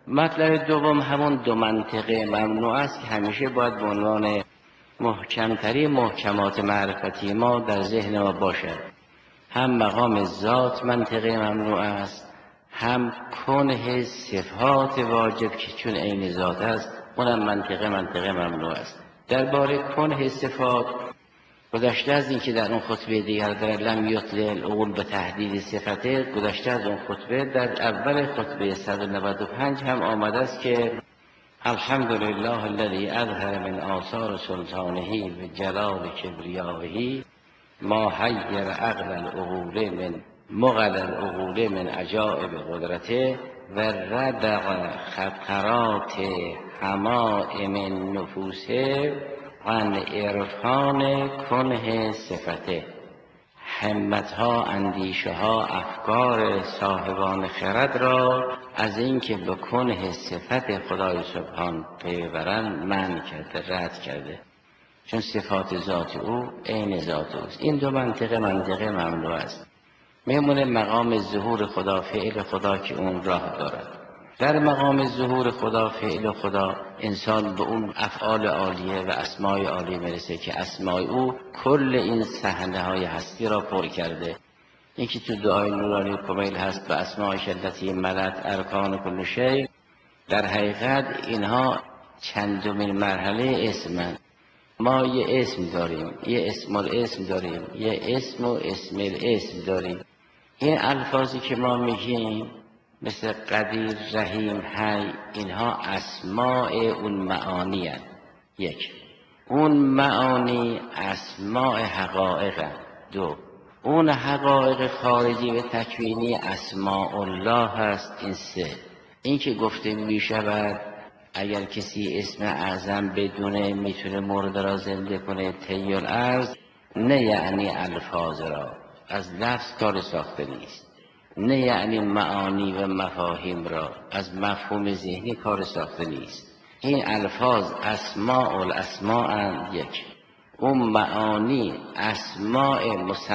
مطلب دوم همون دو منطقه ممنوع است که همیشه باید به عنوان محکمترین محکمات معرفتی ما در ذهن ما باشد. هم مقام ذات منطقه ممنوع است، هم کنه صفات واجب که چون عین ذات است اونم منطقه ممنوع است. درباره کنه صفات گذشته از این که در اون خطبه دیگر در لم یطلع العقول به تحدید صفته، گذشته از اون خطبه در اول خطبه 195 هم آمده است که الحمدلله الذی اظهر من آثار سلطانه و جلال کبریائه ما حیر عقل العقول من مغل العقول من عجائب قدرته و ردق خطرات حمائم النفوس عن عرفان کنه صفته. همتها، اندیشه ها، افکار صاحبان خرد را از اینکه به کنه صفت خدای سبحان پی ببرند منع کرده، رد کرده، چون صفات ذات او عین ذات اوست. این دو منطقه ممنوع است. میمونه مقام ظهور خدا، فعل خدا که اون راه دارد. در مقام ظهور خدا، فعل خدا، انسان به اون افعال عالیه و اسمای عالی میرسه که اسمای او کل این صحنه های هستی را پر کرده. این که تو دعای نورانی کمیل هست به اسمای شدتی ملت ارکان کل شیء، در حقیقت اینها چندمین مرحله اسمند. ما یه اسم داریم، یه اسم الاسم داریم، یه اسم و اسم الاسم داریم. این الفاظی که ما میگیم مثل قدیر، رحیم، حی، اینها اسماء اون معانی هست. یک، اون معانی اسماء حقایق هست. دو، اون حقایق خارجی و تکوینی اسماء الله هست. این سه، این که گفته میشود اگر کسی اسم اعظم بدونه میتونه مرده را زنده کنه طی الارض، نه یعنی الفاظ را، از لفظ کار ساخته نیست. نه یعنی معانی و مفاهیم را، از مفهوم ذهنی کار ساخته نیست. این الفاظ اسماء الاسماء اند. یک، اون معانی اسماء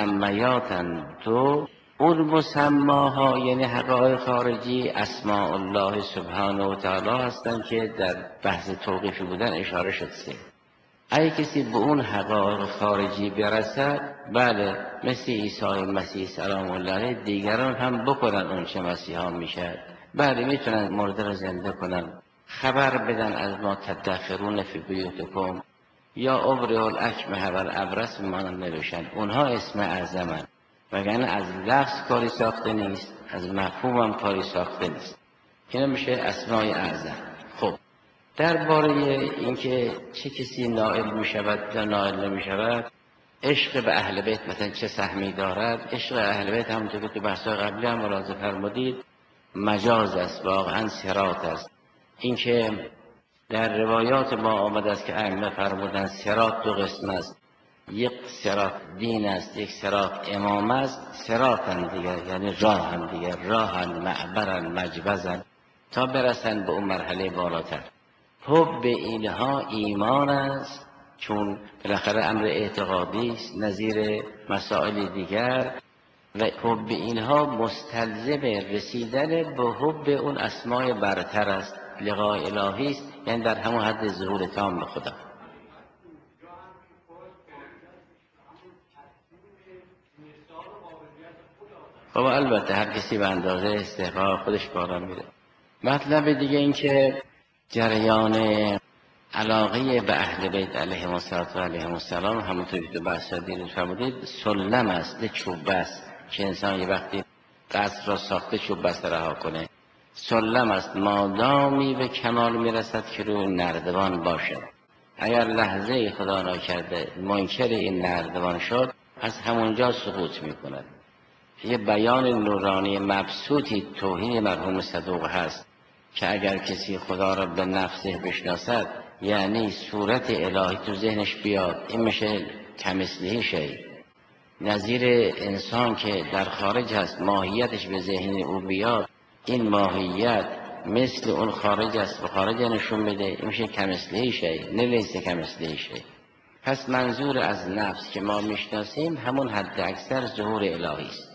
مسمیاتند. دو، اون مسماها یعنی حقایق خارجی اسماء الله سبحانه و تعالی هستند که در بحث توقیفی بودن اشاره شد. سه، اگه کسی به اون حقایق خارجی برسد، بله، مثل عیسی مسیح سلام الله علیه دیگران هم بکنن اون چه مسیحا میشد. بله، میتونن مرده را زنده کنن، خبر بدن از ما تدخرون فی بیوتکم یا ابرئ الاکمه والابرص مانند نوشن. اونها اسم اعظمند، وگرنه از لفظ کاری ساخته نیست، از مفهوم هم کاری ساخته نیست. اینا میشه اسمای اعظم. خب درباره اینکه چه کسی نائل میشود یا نائل نمیشود، عشق به اهل بیت مثلا چه سهمی دارد؟ عشق اهل بیت همونطور که تو بحث‌های قبلی هم ملاحظه فرمودید مجاز است، واقعا صراط است. اینکه در روایات ما آمده است که ائمه فرمودند صراط دو قسم است، یک صراط دین است، یک صراط امام است. صراطن دیگر یعنی راهن دیگر، راهن معبرن مجوزن تا برسن به اون مرحله بالاتر. حب اینها ایمان است، چون بالاخره امر اعتقادی است نظیر مسائل دیگر، و حب اینها مستلزم رسیدن به حب اون اسماء برتر است. لقاء الهی است، یعنی در همون حد ظهور تام به خدا. خب البته هر کسی به اندازه استحقاق خودش بالا میره. مطلب دیگه این که جریان علاقه به اهل بیت علیهم السلام همونطور که تو بحث دیروز فرمودید سلم است، نه چوب است که انسان یه وقتی قصر را ساخته چوب بست رها کنه. سلم است مادامی به کمال میرسد که روی نردبان باشد. اگر لحظه خدا نکرده منکر این نردبان شد، از همونجا سقوط میکند. یه بیان نورانی مبسوطی توهین مرحوم صدوق هست که اگر کسی خدا را به نفسه بشناسد، یعنی صورت الهی تو ذهنش بیاد، این میشه کمثله شی، نظیر انسان که در خارج هست ماهیتش به ذهن او بیاد، این ماهیت مثل اون خارج است و خارج نشون بده، این میشه کمثله شی، نه لیس کمثله شی. پس منظور از نفس که ما میشناسیم همون حد اکثر ظهور الهی است.